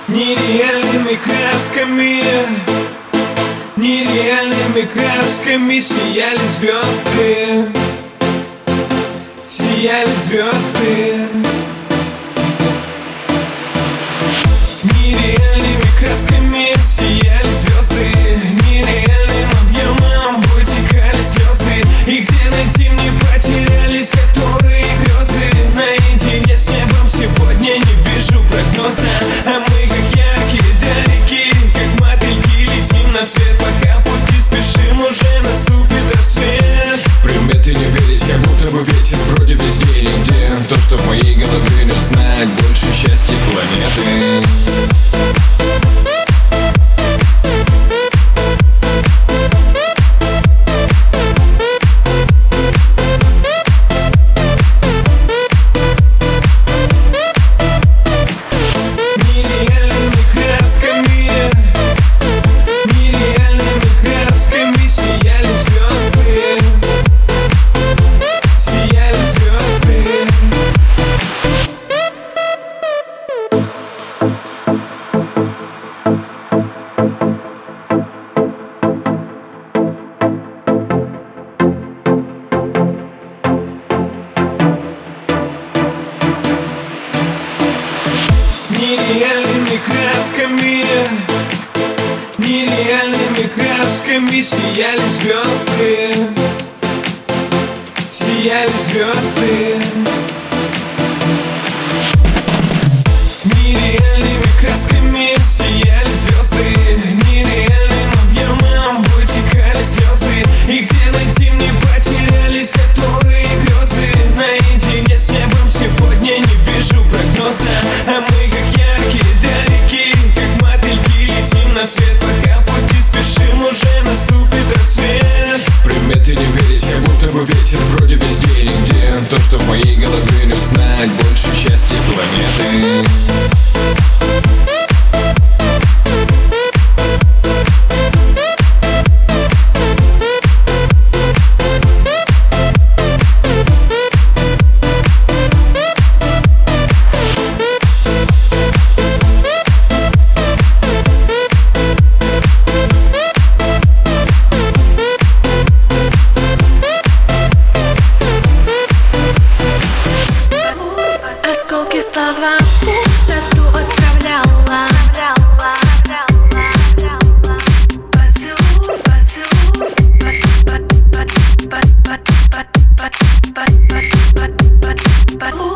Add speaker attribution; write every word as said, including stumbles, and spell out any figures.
Speaker 1: Нереальными красками, нереальными красками сияли звезды, сияли звезды. Нереальными красками сияли звезды, нереальным объемом вытекали слезы. И где найти мне потерялись, которые грезы? Наедине с небом сегодня не вижу прогноза. А мы как яркие далеки, как мотыльки летим на свет. Пока пути спешим, уже наступит рассвет.
Speaker 2: Приметы не верить, как будто бы ветер вроде везде и нигде. То, что в моей голове не знает больше счастья планеты.
Speaker 1: Нереальными красками, нереальными красками сияли звезды, сияли звезды. Нереальными красками сияли звезды, нереальным объемом вытекали слезы. И где найти мне потерялись, которые грезы? Наедине с небом сегодня не вижу прогноза. А мы как яркие далеки, как мотыльки летим на свет. Пока пути спешим, уже наступит рассвет.
Speaker 2: Приметы не верить, как будто бы ветер вроде везде и нигде. То, что в моей голове не узнать больше счастья планеты.
Speaker 3: Осколки слова.